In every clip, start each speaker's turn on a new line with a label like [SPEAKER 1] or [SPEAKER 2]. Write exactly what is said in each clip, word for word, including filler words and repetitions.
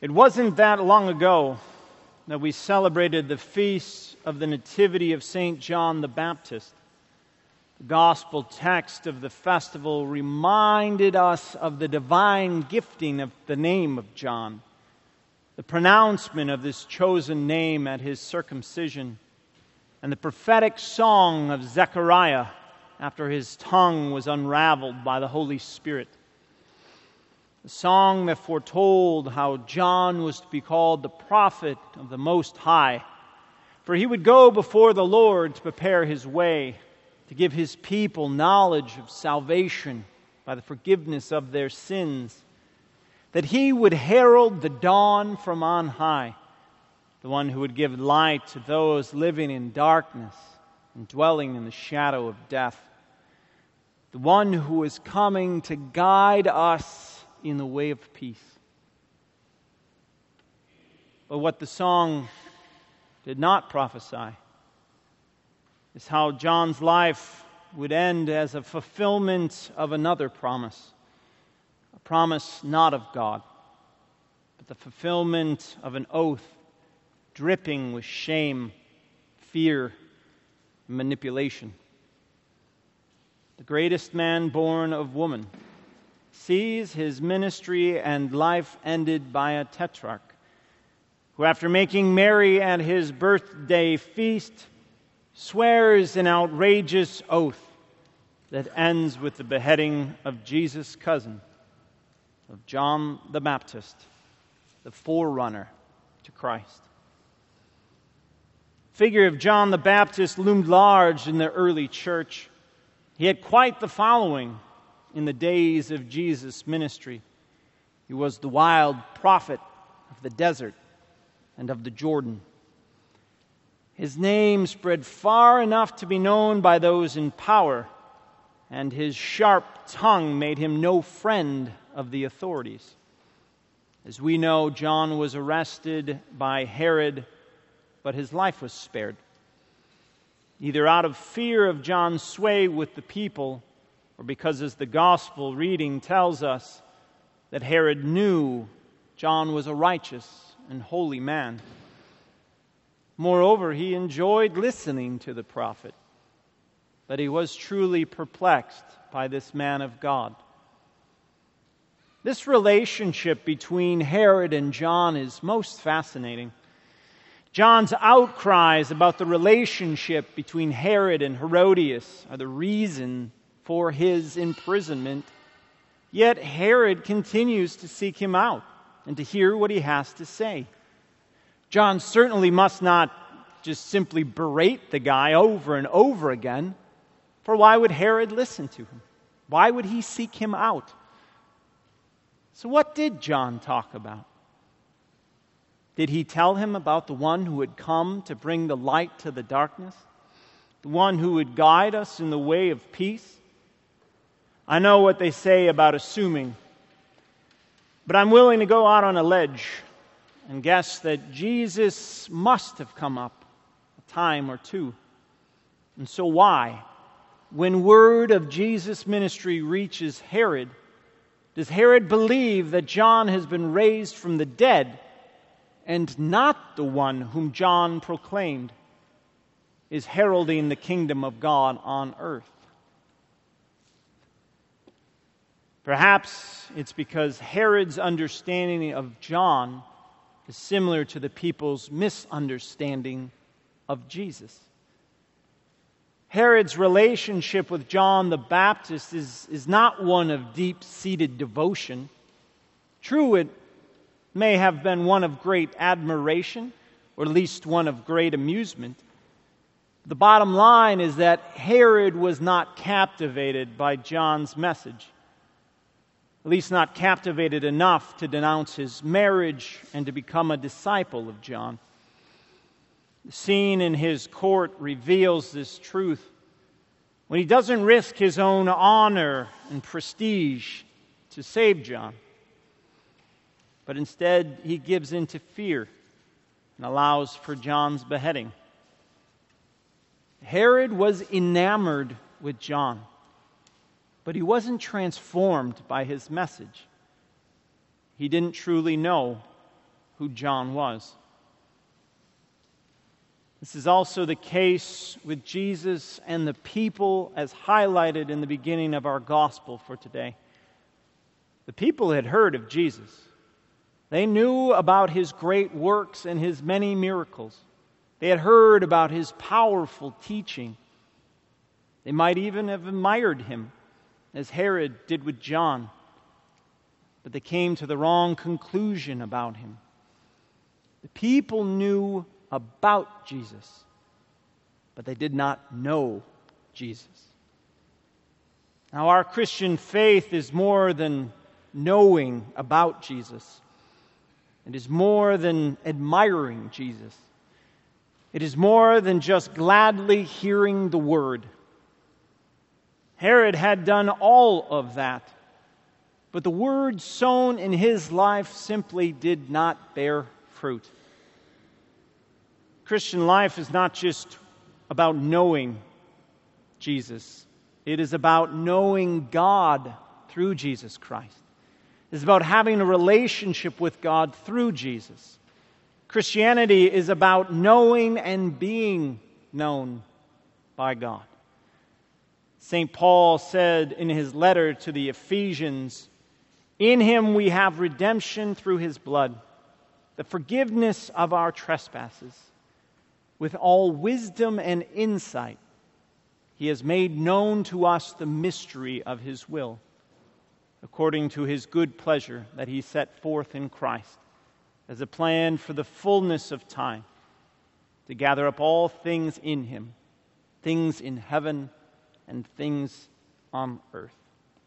[SPEAKER 1] It wasn't that long ago that we celebrated the feast of the Nativity of Saint John the Baptist. The gospel text of the festival reminded us of the divine gifting of the name of John, the pronouncement of this chosen name at his circumcision, and the prophetic song of Zechariah after his tongue was unraveled by the Holy Spirit. The song that foretold how John was to be called the prophet of the Most High, for he would go before the Lord to prepare his way, to give his people knowledge of salvation by the forgiveness of their sins, that he would herald the dawn from on high, the one who would give light to those living in darkness and dwelling in the shadow of death, the one who is coming to guide us in the way of peace. But what the song did not prophesy is how John's life would end as a fulfillment of another promise, a promise not of God, but the fulfillment of an oath dripping with shame, fear, and manipulation. The greatest man born of woman sees his ministry and life ended by a tetrarch, who after making merry at his birthday feast, swears an outrageous oath that ends with the beheading of Jesus' cousin, of John the Baptist, the forerunner to Christ. The figure of John the Baptist loomed large in the early church. He had quite the following in the days of Jesus' ministry. He was the wild prophet of the desert and of the Jordan. His name spread far enough to be known by those in power, and his sharp tongue made him no friend of the authorities. As we know, John was arrested by Herod, but his life was spared, either out of fear of John's sway with the people, or because, as the gospel reading tells us, that Herod knew John was a righteous and holy man. Moreover, he enjoyed listening to the prophet, but he was truly perplexed by this man of God. This relationship between Herod and John is most fascinating. John's outcries about the relationship between Herod and Herodias are the reason for his imprisonment, yet Herod continues to seek him out and to hear what he has to say. John certainly must not just simply berate the guy over and over again, for why would Herod listen to him? Why would he seek him out? So what did John talk about? Did he tell him about the one who had come to bring the light to the darkness? The one who would guide us in the way of peace? I know what they say about assuming, but I'm willing to go out on a ledge and guess that Jesus must have come up a time or two. And so why, when word of Jesus' ministry reaches Herod, does Herod believe that John has been raised from the dead and not the one whom John proclaimed is heralding the kingdom of God on earth? Perhaps it's because Herod's understanding of John is similar to the people's misunderstanding of Jesus. Herod's relationship with John the Baptist is, is not one of deep-seated devotion. True, it may have been one of great admiration, or at least one of great amusement. The bottom line is that Herod was not captivated by John's message. At least not captivated enough to denounce his marriage and to become a disciple of John. The scene in his court reveals this truth. When he doesn't risk his own honor and prestige to save John, but instead he gives in to fear and allows for John's beheading. Herod was enamored with John, but he wasn't transformed by his message. He didn't truly know who John was. This is also the case with Jesus and the people as highlighted in the beginning of our gospel for today. The people had heard of Jesus. They knew about his great works and his many miracles. They had heard about his powerful teaching. They might even have admired him, as Herod did with John. But they came to the wrong conclusion about him. The people knew about Jesus, but they did not know Jesus. Now, our Christian faith is more than knowing about Jesus. It is more than admiring Jesus. It is more than just gladly hearing the word. Herod had done all of that, but the word sown in his life simply did not bear fruit. Christian life is not just about knowing Jesus. It is about knowing God through Jesus Christ. It's about having a relationship with God through Jesus. Christianity is about knowing and being known by God. Saint Paul said in his letter to the Ephesians, "In him we have redemption through his blood, the forgiveness of our trespasses. With all wisdom and insight, he has made known to us the mystery of his will, according to his good pleasure that he set forth in Christ, as a plan for the fullness of time, to gather up all things in him, things in heaven and things on earth."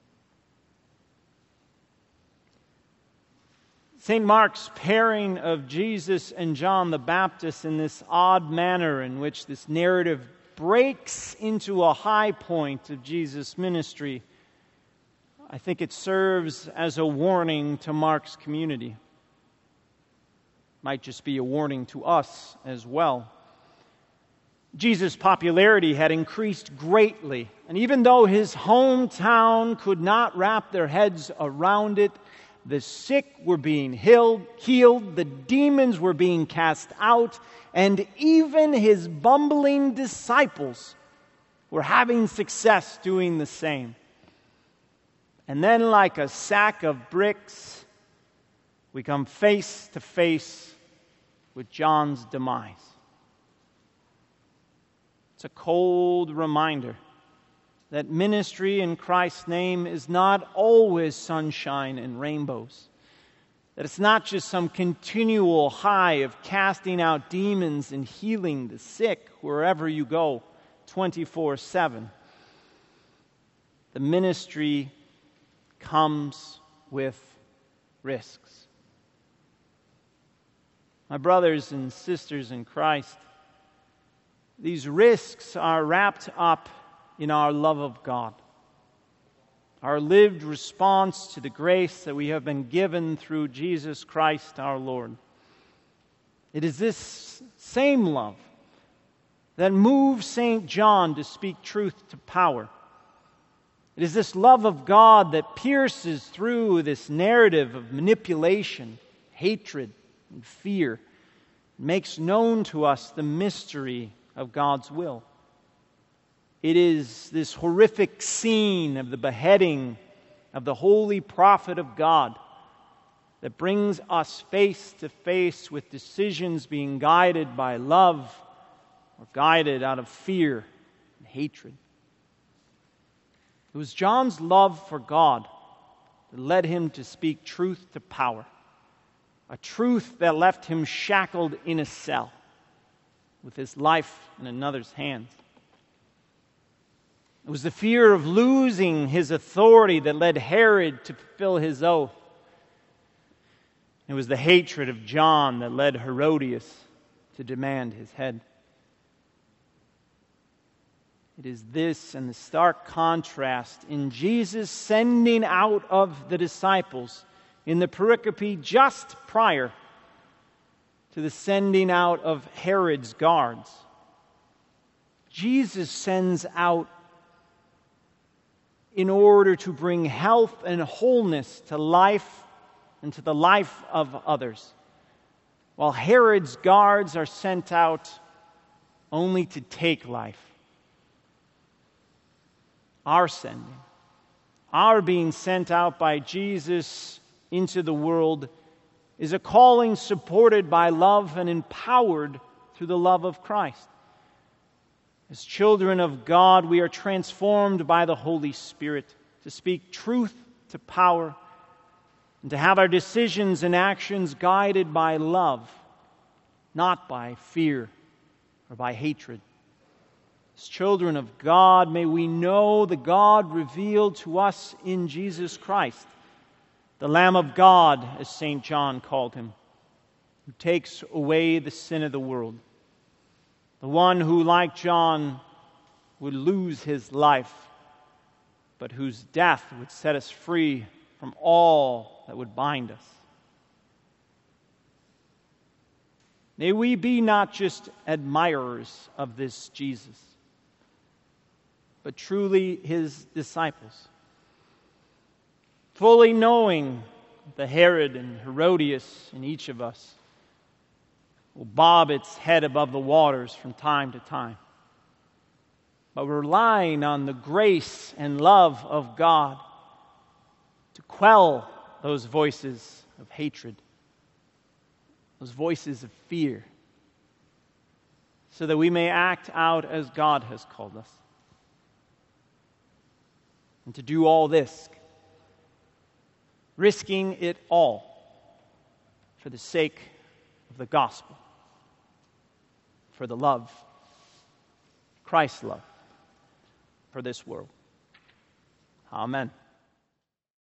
[SPEAKER 1] Saint Mark's pairing of Jesus and John the Baptist in this odd manner in which this narrative breaks into a high point of Jesus' ministry, I think it serves as a warning to Mark's community. Might just be a warning to us as well. Jesus' popularity had increased greatly, and even though his hometown could not wrap their heads around it, the sick were being healed, healed, the demons were being cast out, and even his bumbling disciples were having success doing the same. And then, like a sack of bricks, we come face to face with John's demise. It's a cold reminder that ministry in Christ's name is not always sunshine and rainbows. That it's not just some continual high of casting out demons and healing the sick wherever you go, twenty-four seven. The ministry comes with risks. My brothers and sisters in Christ, these risks are wrapped up in our love of God, our lived response to the grace that we have been given through Jesus Christ our Lord. It is this same love that moves Saint John to speak truth to power. It is this love of God that pierces through this narrative of manipulation, hatred, and fear, and makes known to us the mystery of God's will. It is this horrific scene of the beheading of the holy prophet of God that brings us face to face with decisions being guided by love or guided out of fear and hatred. It was John's love for God that led him to speak truth to power, a truth that left him shackled in a cell with his life in another's hands. It was the fear of losing his authority that led Herod to fulfill his oath. It was the hatred of John that led Herodias to demand his head. It is this and the stark contrast in Jesus sending out of the disciples in the pericope just prior to the sending out of Herod's guards. Jesus sends out in order to bring health and wholeness to life and to the life of others. while Herod's guards are sent out only to take life. Our sending, our being sent out by Jesus into the world, is a calling supported by love and empowered through the love of Christ. As children of God, we are transformed by the Holy Spirit to speak truth to power and to have our decisions and actions guided by love, not by fear or by hatred. As children of God, may we know the God revealed to us in Jesus Christ, the Lamb of God, as Saint John called him, who takes away the sin of the world. The one who, like John, would lose his life, but whose death would set us free from all that would bind us. May we be not just admirers of this Jesus, but truly his disciples, fully knowing the Herod and Herodias in each of us will bob its head above the waters from time to time, but relying on the grace and love of God to quell those voices of hatred, those voices of fear, so that we may act out as God has called us. And to do all this, risking it all for the sake of the gospel, for the love, Christ's love, for this world. Amen.